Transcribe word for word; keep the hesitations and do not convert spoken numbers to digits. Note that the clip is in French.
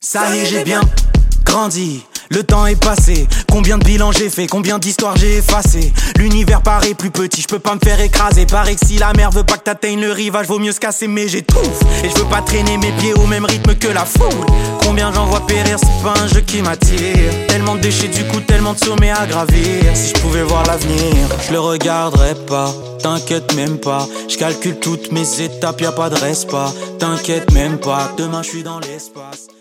Ça y est, j'ai bien grandi, le temps est passé. Combien de bilans j'ai fait, combien d'histoires j'ai effacé. L'univers paraît plus petit, je peux pas me faire écraser. Paraît que si la mer veut pas que t'atteignes le rivage, vaut mieux se casser, mais j'étouffe. Et je veux pas traîner mes pieds au même rythme que la foule. Combien j'en vois périr, c'est pas un jeu qui m'attire. Tellement de déchets du coup, tellement de sommets à gravir. Si je pouvais voir l'avenir, je le regarderais pas. T'inquiète même pas, je calcule toutes mes étapes, y'a pas de respa. T'inquiète même pas, demain je suis dans l'espace.